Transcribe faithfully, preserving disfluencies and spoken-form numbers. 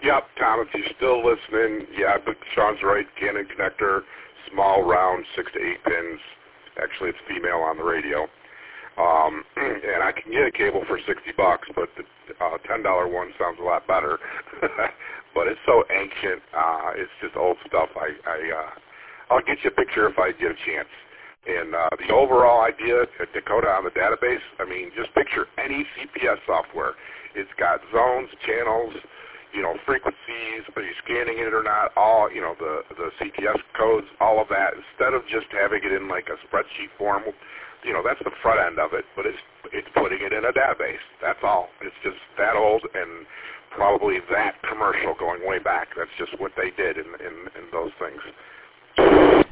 Yep, Tom, if you're still listening, yeah, but Sean's right. Canon connector, small, round, six to eight pins. Actually, it's female on the radio. Um, and I can get a cable for sixty bucks, but the uh, ten dollar one sounds a lot better. But it's so ancient. Uh, it's just old stuff. I, I, uh, I'll get you a picture if I get a chance. And uh, the overall idea, Dakota on the database, I mean, just picture any C P S software. It's got zones, channels, you know, frequencies, are you scanning it or not, all, you know, the, the C T S codes, all of that, instead of just having it in like a spreadsheet form, you know, that's the front end of it, but it's it's putting it in a database. That's all. It's just that old and probably that commercial going way back. That's just what they did in, in, in those things.